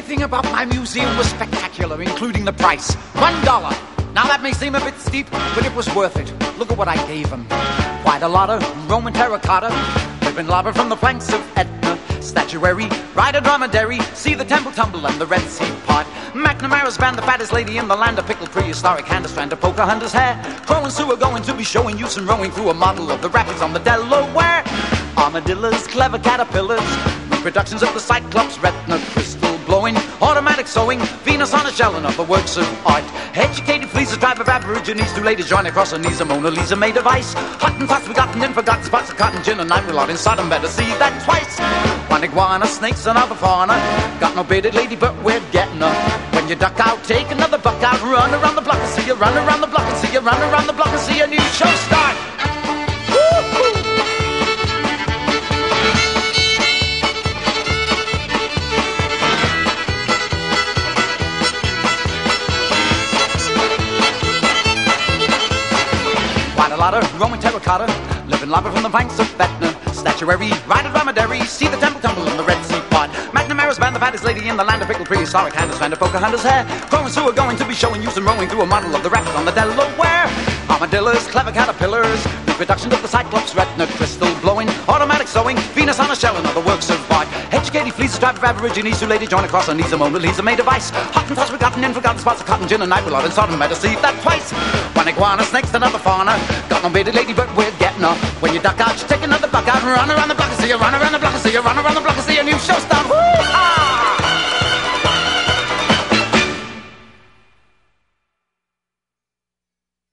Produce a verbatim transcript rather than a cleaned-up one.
Everything about my museum was spectacular, including the price. One dollar. Now that may seem a bit steep, but it was worth it. Look at what I gave him. Quite a lot of Roman terracotta, living lava from the flanks of Etna. Statuary, ride a dromedary, see the temple tumble and the Red Sea part. McNamara's band, the fattest lady in the land, a pickled prehistoric hand, a strand of Pocahontas hair. Crow and Sue are going to be showing you some rowing through a model of the rapids on the Delaware. Armadillos, clever caterpillars, reproductions of the Cyclops, retina crystal blowing, automatic sewing, Venus on a shell and other works of art. Educated fleas, a tribe of aborigines, two ladies join across her knees, a Mona Lisa made of ice. Hottentots begotten and forgotten, spots of cotton gin, and night will out in Sodom, better see that twice. One iguana, snakes and other fauna, got no bearded lady but we're getting her. When you duck out, take another buck out, run around the block and see you, run around the block and see you, run around the block and see a new show start. Quite a lot of Roman terracotta, living lava from the banks of Etna. Statuary, ride a dromedary, see the temple tumble in the Red Sea part. McNamara's band, the fattest lady in the land, a pickled prehistoric hand, a strand of Pocahontas hair. Crow and Sue are going to be showing you some rowing through a model of the rapids on the Delaware. Armadillos, clever caterpillars, reproductions of the Cyclops, retina crystal blowing, automatic sewing, Venus on a shell and other works of art. Educated fleas, a tribe of aborigines, two ladies join across her knees, a Mona Lisa made of ice. Hottentots begotten and forgotten, spots of cotton gin, and night will out in Sodom, better see that twice. One iguana, snakes and other fauna, got no bearded lady but we're getting her. When you duck out, you take another buck out, run around the block and see you, run around the block and see you, run around the block and see a new show start.